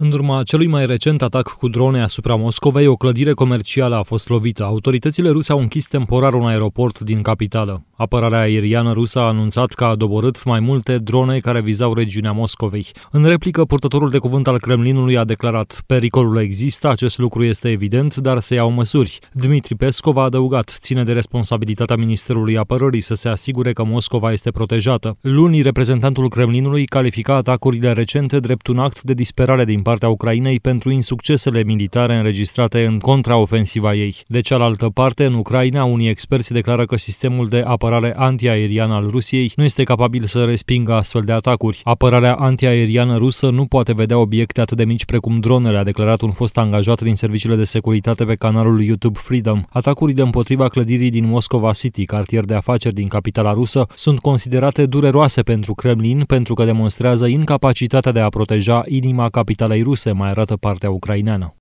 În urma celui mai recent atac cu drone asupra Moscovei, o clădire comercială a fost lovită. Autoritățile ruse au închis temporar un aeroport din capitală. Apărarea aeriană rusă a anunțat că a doborât mai multe drone care vizau regiunea Moscovei. În replică, purtătorul de cuvânt al Kremlinului a declarat: pericolul există, acest lucru este evident, dar se iau măsuri. Dmitri Peskov a adăugat: ține de responsabilitatea Ministerului Apărării să se asigure că Moscova este protejată. Luni, reprezentantul Kremlinului califica atacurile recente drept un act de disperare din partea Ucrainei pentru insuccesele militare înregistrate în contraofensiva ei. De cealaltă parte, în Ucraina, unii experți declară că sistemul de apărare antiaeriană al Rusiei nu este capabil să respingă astfel de atacuri. Apărarea antiaeriană rusă nu poate vedea obiecte atât de mici precum dronele, a declarat un fost angajat din serviciile de securitate pe canalul YouTube Freedom. Atacurile împotriva clădirii din Moscova City, cartier de afaceri din capitala rusă, sunt considerate dureroase pentru Kremlin pentru că demonstrează incapacitatea de a proteja inima capitalei ruse, mai arată partea ucraineană.